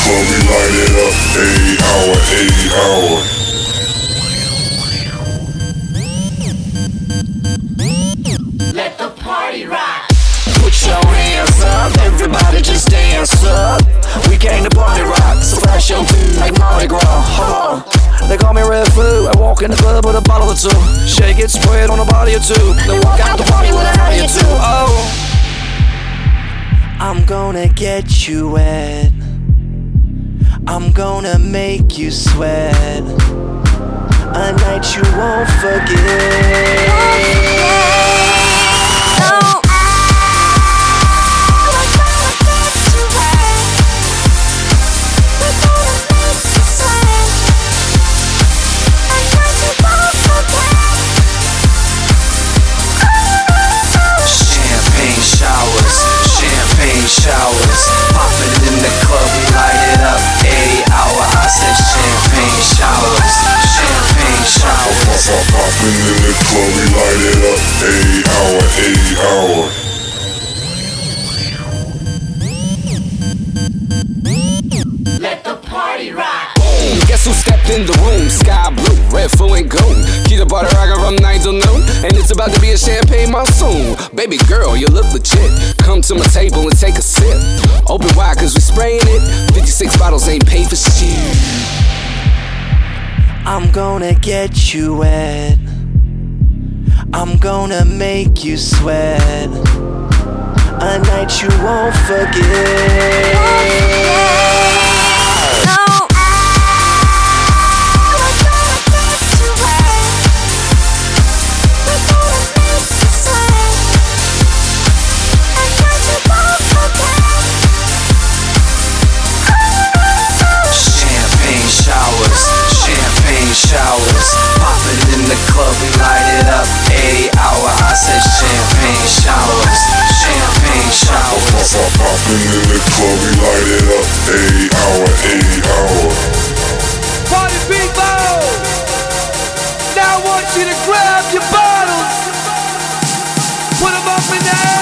club, we light it up. 8 hour, 8 hour. Let the party rock. Put your hands up, everybody just dance up. We came to party rock, so flash your feet like Mardi Gras. They call me Red Foo. I walk in the club with a bottle or two. Shake it, spray it on a body or two. Then walk out the party with a hottie or two. Oh, I'm gonna get you wet. I'm gonna make you sweat. A night you won't forget. Showers, popping in the club, we light it up. 8 hour, I said champagne showers, champagne showers. Popping in the club, we light it up. 8 hour, 8 hour. Let the party rock. Boom, guess who stepped in the room? Sky blue, red, full and gold. Keep the butter rockin' from 9 till noon, and it's about to be a champagne monsoon. Baby girl, you look legit. Come to my table and take a sip. Open wide cause we spraying it. 56 bottles ain't paid for shit. I'm gonna get you wet. I'm gonna make you sweat. A night you won't forget. Showers, popping in the club, we light it up. 8 hour, I said champagne showers, champagne showers. Popping in the club, we light it up. 8 hour, 8 hour. Party people, now I want you to grab your bottles, put them up in the air.